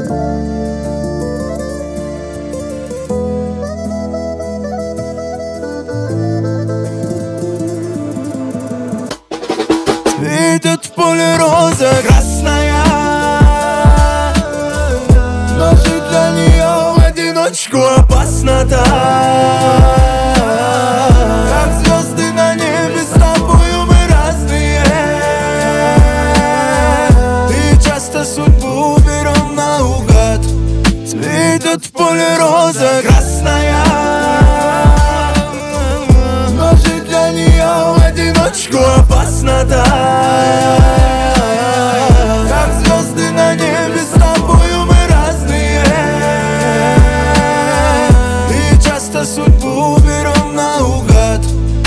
Цветет в поле роза красная, но жить для нее в одиночку опасно так. Как звезды на небе, с тобою мы разные. И часто судьбу берем наугад. Цветет в поле роза красная, но жить для нее в одиночку опасно так. Как звезды на небе, с тобою мы разные. И часто судьбу берем наугад.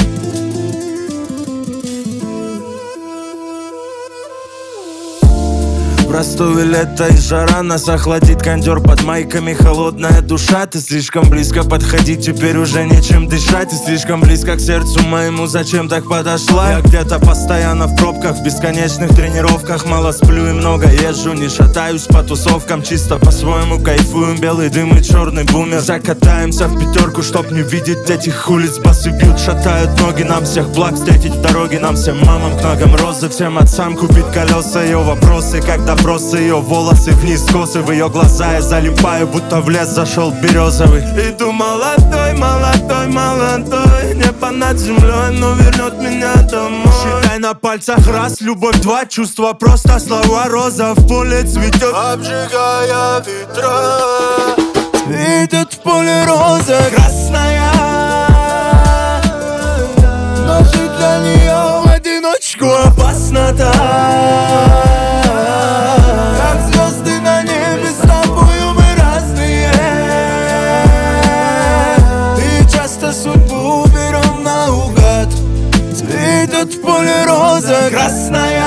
Простое лето и жара, нас охладит кондер под майками. Холодная душа, ты слишком близко подходи, теперь уже нечем дышать. Ты слишком близко к сердцу моему, зачем так подошла? Я где-то постоянно в пробках, в бесконечных тренировках. Мало сплю и много езжу, не шатаюсь по тусовкам. Чисто по-своему кайфуем, белый дым и черный бумер. Закатаемся в пятерку, чтоб не видеть этих улиц. Басы бьют, шатают ноги, нам всех благ встретить в дороге. Нам всем мамам к ногам розы, всем отцам купить колеса. Ее вопросы, когда просто ее волосы вниз косы, в ее глаза я залипаю, будто в лес зашел березовый. Иду молодой, молодой, молодой, небо над землей, но вернет меня домой. Считай на пальцах раз, любовь два, чувства просто, слова роза в поле цветет, обжигая ветра. Цветет в поле роза красная, но жить для нее в одиночку опасно так. Судьбу берем наугад. Цветет в поле роза красная,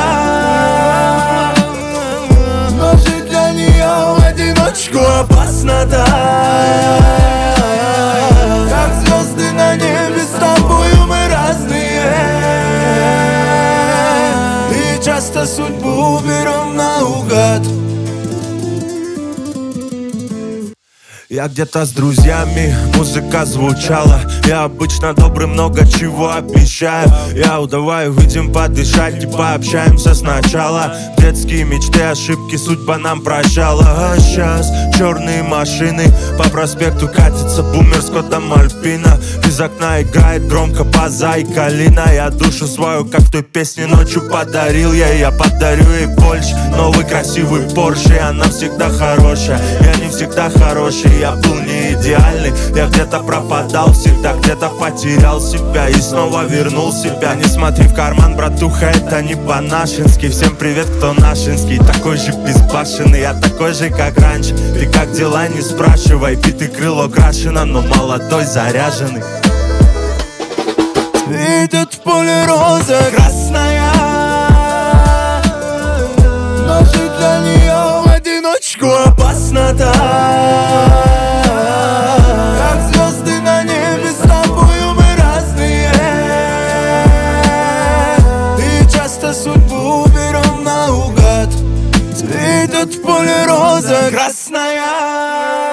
но жить для нее в одиночку опасно так. Как звезды на небе, с тобою мы разные. И часто судьбу берем наугад. Я где-то с друзьями, музыка звучала. Я обычно добрый, много чего обещаю. Давай выйдем подышать и пообщаемся сначала. Детские мечты, ошибки судьба нам прощала. А сейчас черные машины по проспекту катится бумер с кодом Альпина. Из окна играет громко база и калина. Я душу свою, как в той песне, ночью подарил я подарю ей больше. Новый красивый Порше, и она всегда хорошая. Я не всегда хороший, я был не идеальный. Я где-то пропадал всегда, где-то потерял себя и снова вернул себя. Не смотри в карман, братуха, это не по-нашенски. Всем привет, кто нашинский. Такой же безбашенный, я такой же, как раньше. Ты как дела, не спрашивай. Биты крыло крашено, но молодой, заряженный. Цветет в поле роза красная, но жить для нее в одиночку опасно так. Как звезды на небе, с тобою мы разные. И часто судьбу берем наугад. Цветет в поле роза красная,